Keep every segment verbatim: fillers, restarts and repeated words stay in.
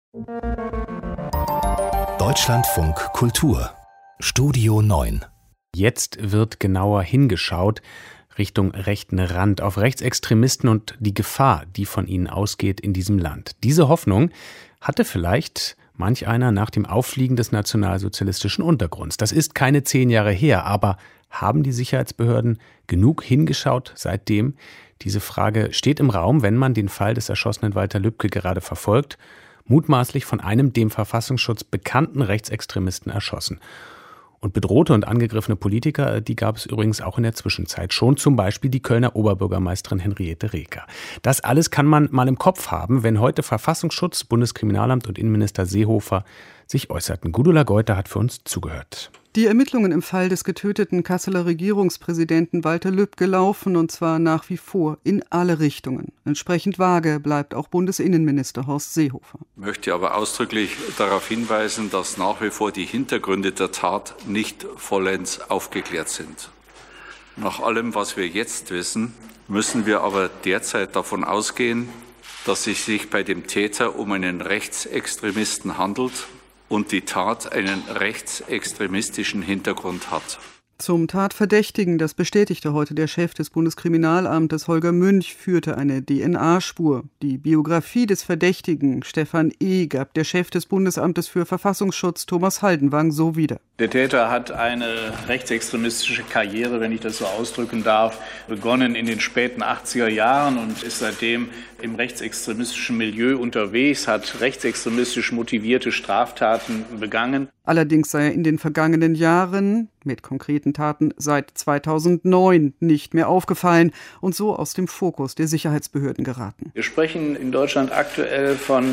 Deutschlandfunk Kultur Studio neun. Jetzt wird genauer hingeschaut Richtung rechten Rand, auf Rechtsextremisten und die Gefahr, die von ihnen ausgeht in diesem Land. Diese Hoffnung hatte vielleicht manch einer nach dem Auffliegen des nationalsozialistischen Untergrunds. Das ist keine zehn Jahre her, aber haben die Sicherheitsbehörden genug hingeschaut seitdem? Diese Frage steht im Raum, wenn man den Fall des erschossenen Walter Lübcke gerade verfolgt, mutmaßlich von einem dem Verfassungsschutz bekannten Rechtsextremisten erschossen. Und bedrohte und angegriffene Politiker, die gab es übrigens auch in der Zwischenzeit schon, zum Beispiel die Kölner Oberbürgermeisterin Henriette Reker. Das alles kann man mal im Kopf haben, wenn heute Verfassungsschutz, Bundeskriminalamt und Innenminister Seehofer sich äußerten. Gudula Geuter hat für uns zugehört. Die Ermittlungen im Fall des getöteten Kasseler Regierungspräsidenten Walter Lübcke laufen, und zwar nach wie vor in alle Richtungen. Entsprechend vage bleibt auch Bundesinnenminister Horst Seehofer. Ich möchte aber ausdrücklich darauf hinweisen, dass nach wie vor die Hintergründe der Tat nicht vollends aufgeklärt sind. Nach allem, was wir jetzt wissen, müssen wir aber derzeit davon ausgehen, dass es sich bei dem Täter um einen Rechtsextremisten handelt und die Tat einen rechtsextremistischen Hintergrund hat. Zum Tatverdächtigen, das bestätigte heute der Chef des Bundeskriminalamtes Holger Münch, führte eine D N A-Spur. Die Biografie des Verdächtigen, Stefan E., gab der Chef des Bundesamtes für Verfassungsschutz, Thomas Haldenwang, so wieder. Der Täter hat eine rechtsextremistische Karriere, wenn ich das so ausdrücken darf, begonnen in den späten achtziger Jahren und ist seitdem im rechtsextremistischen Milieu unterwegs, hat rechtsextremistisch motivierte Straftaten begangen. Allerdings sei er in den vergangenen Jahren mit konkreten Taten seit zweitausendneun nicht mehr aufgefallen und so aus dem Fokus der Sicherheitsbehörden geraten. Wir sprechen in Deutschland aktuell von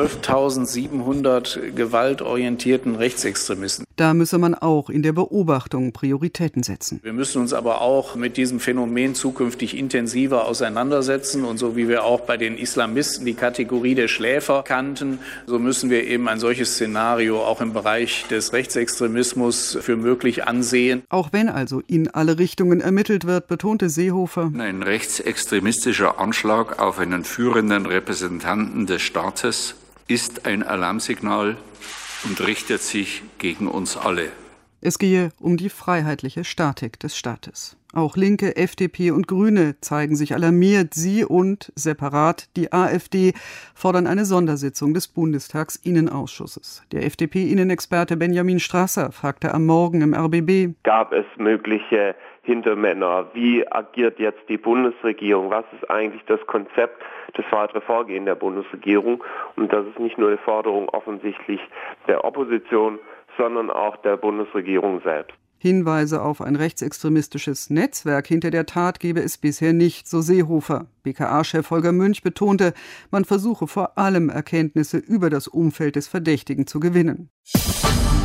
zwölftausendsiebenhundert gewaltorientierten Rechtsextremisten. Da müsse man auch in der Beobachtung Prioritäten setzen. Wir müssen uns aber auch mit diesem Phänomen zukünftig intensiver auseinandersetzen. Und so wie wir auch bei den Islamisten die Kategorie der Schläfer kannten, so müssen wir eben ein solches Szenario auch im Bereich des Rechtsextremismus für möglich ansehen. Auch wenn also in alle Richtungen ermittelt wird, betonte Seehofer: Ein rechtsextremistischer Anschlag auf einen führenden Repräsentanten des Staates ist ein Alarmsignal und richtet sich gegen uns alle. Es gehe um die freiheitliche Statik des Staates. Auch Linke, F D P und Grüne zeigen sich alarmiert. Sie und separat die AfD fordern eine Sondersitzung des Bundestagsinnenausschusses. Der F D P-Innenexperte Benjamin Strasser fragte am Morgen im R B B: Gab es mögliche Hintermänner? Wie agiert jetzt die Bundesregierung? Was ist eigentlich das Konzept, das weitere Vorgehen der Bundesregierung? Und das ist nicht nur eine Forderung offensichtlich der Opposition, sondern auch der Bundesregierung selbst. Hinweise auf ein rechtsextremistisches Netzwerk hinter der Tat gebe es bisher nicht, so Seehofer. B K A-Chef Holger Münch betonte, man versuche vor allem Erkenntnisse über das Umfeld des Verdächtigen zu gewinnen.